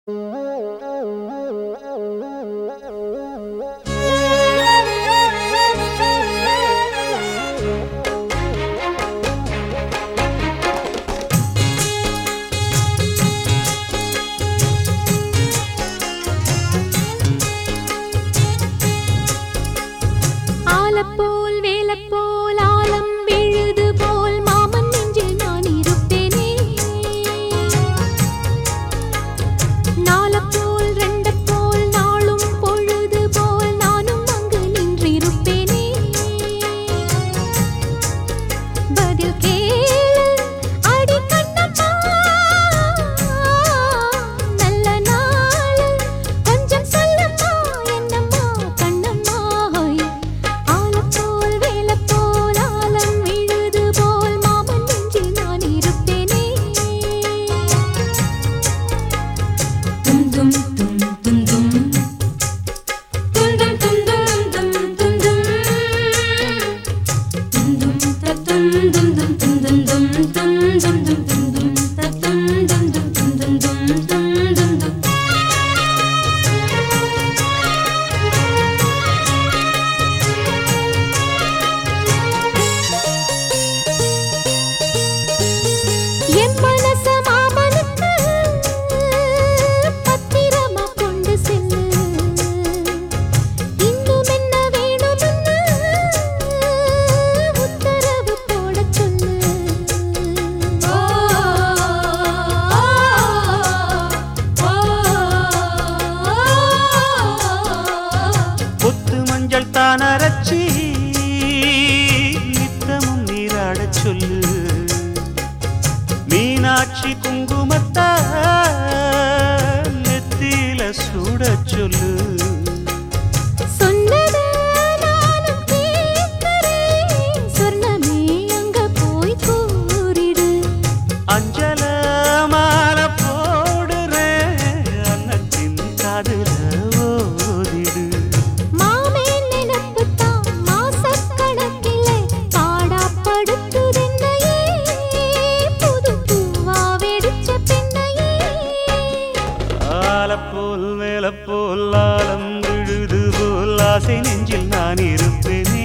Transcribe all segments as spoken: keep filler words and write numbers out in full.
ஆலப்போல் வேலப்போல் ஆலம் விழுது போல் மாமன் நெஞ்சில் நான் இருப்பேனே. நாலப்போல் ரெண்டப்போல் நாளும் பொழுது போல் நானும் அங்கு நின்றிருப்பேனே. பதில் கேளு அடி கண்ணம்மா, நல்ல நாளு கொஞ்சம் சொல்லம்மா என்னம்மா கண்ணம்மா. ஆலப்போல் வேலப்போல் ஆலம் விழுது போல் மாமன் நெஞ்சில் நான் இருப்பேனே. தும் தும் தும் தும் தும் தும் தும் தும் தும் தும் தும் தும் தத்தும் தும் தும் தும் தும் தும் தும் தும் தும் தும் தத்தும் தும் தும் தும் தும் தும் தும் தும். என் மனச மாமனுக்கு பத்திரமா கொண்டு செல்லு. இன்னும் என்ன வேணும்னு உத்தரவு போடச் சொல்லு. ஓ கொத்து மஞ்சள் தான் அரைச்சி நித்தமும் நீராடச் சொல்லு. மீனாட்சி குங்குமத்தா நெத்தியில சூடச் சொல்லு. சொன்னத நானும் கேட்கிறேன், சொர்ணமே அங்க போய் கூறிடு. அஞ்சல மாலை போடுறேன், அன்னத்தின் காதுல ஓதிடு. மாமே நினைப்புத்தான் மாசக்கணக்கிலே பாடாப்படுத்துதென்னையே, புது பூவா வெடிச்ச பெண்ணையே. ஆலப்போல் மேலப்போல் ஆலம் விழுது போல் ஆசை நெஞ்சில் நான் இருப்பேனே.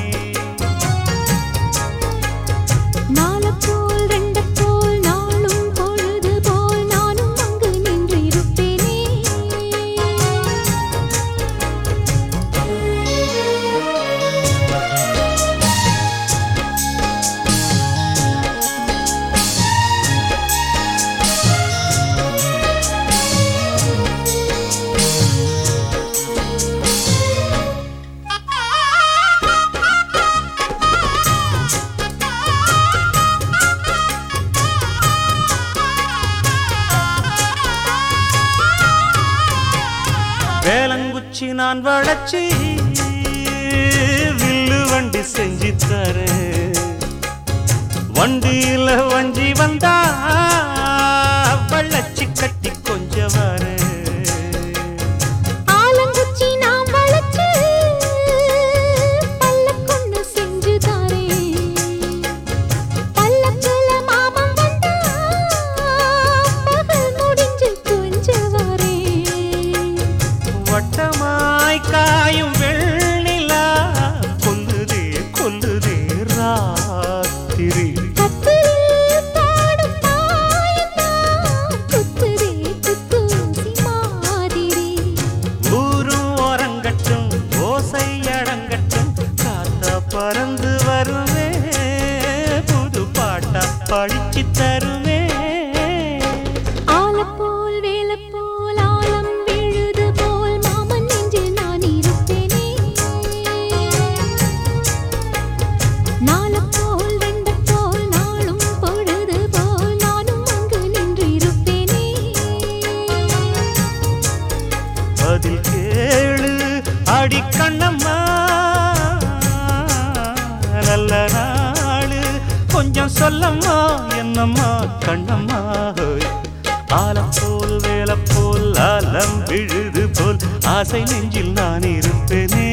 நாலப்போல் ரெண்டப்போல் நாளும் பொழுது போல் நானும் அங்கு நின்றிருப்பேனே. வேலங்குச்சி நான் வளைச்சி வில்லு வண்டி செஞ்சு தரேன். வண்டியில வஞ்சி வந்தா வள்ளச்சி கட்டி கொஞ்சம் வரேன். ஆலங்குச்சி நாம் வளைச்சு பல்லக்கொன்னு செஞ்சு தாரேன். பல்லக்குல மாமன் வந்தா பகல் முடிஞ்சு கொஞ்சம் வரேன். வட்டமாய் காயும் வெண்ணிலா கொல்லுதே கொல்லுதே ராத்திரி. கத்திரில் பாடும் தாயந்தான் குத்துதே குத்தூசி மாதிரி. ஊரும் ஓரங்கட்டும் ஓசை அடங்கட்டும், காத்தா பறந்து வருவே புது பாட்டா படிச்சு தருவே. ஆலப்போல் வேலப்போல் ஆலம் விழுது போல் மாமன் நெஞ்சில் நான் இருப்பேனே. நாலப்போல் ரெண்டப்போல் நாளும் பொழுது போல் நானும் அங்கு நின்றிருப்பேனே. பதில் கேளு அடி கண்ணம்மா, நல்ல நாளு கொஞ்சம் சொல்லம்மா என்னம்மா கண்ணம்மா. ஆலப்போல் வேலப்போல் ஆலம் விழுது போல் ஆசை நெஞ்சில் நான் இருப்பேனே.